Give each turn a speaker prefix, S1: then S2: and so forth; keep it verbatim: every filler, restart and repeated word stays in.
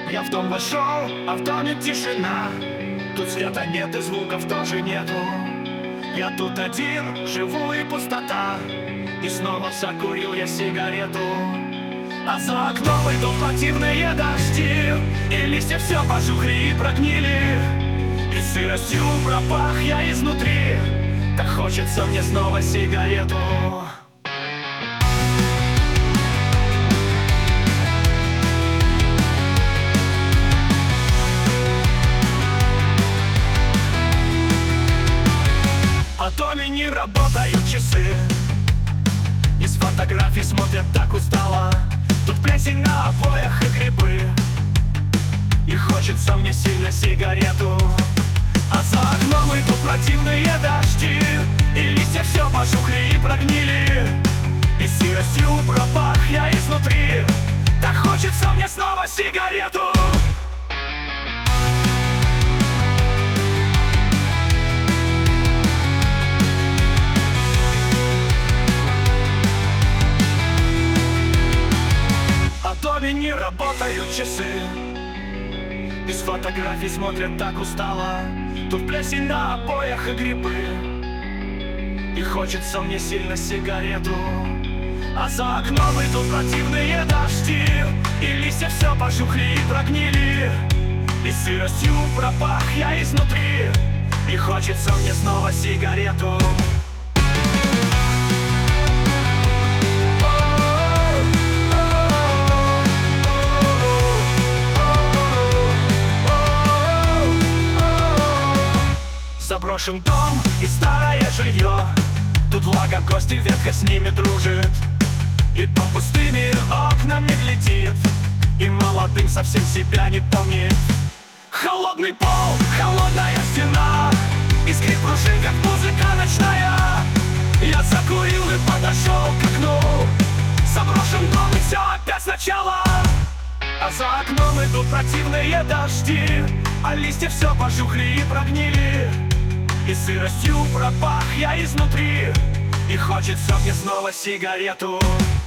S1: Я в дом вошел, а в доме тишина. Тут света нет и звуков тоже нету. Я тут один, живу и пустота. И снова закурил я сигарету. А за окном идут противные дожди, и листья все пожухли и прогнили. И сыростью пропах я изнутри. Так хочется мне снова сигарету. А доме не работают часы. Из фотографий смотрят так устало. Тут плесень на обоях и грибы. И хочется мне сильно сигарету. А за окном идут противные дожди, и листья все пожухли и прогнили. И сыростью пропах я изнутри. Так хочется мне снова сигарету. В доме не работают часы. Из фотографий смотрят так устало. Тут плесень на обоях и грибы. И хочется мне сильно сигарету. А за окном идут противные дожди, и листья все пожухли и прогнили. И сыростью пропах я изнутри. И хочется мне снова сигарету. Заброшен дом и старое жилье. Тут влага, гости, ветка с ними дружит. И по пустыми окнам не глядит, и молодым совсем себя не помнит. Холодный пол, холодная стена, и скрип пружин, как музыка ночная. Я закурил и подошел к окну. Заброшен дом и все опять сначала. А за окном идут противные дожди, а листья все пожухли и прогнили. И сыростью пропах я изнутри. И хочется мне снова сигарету.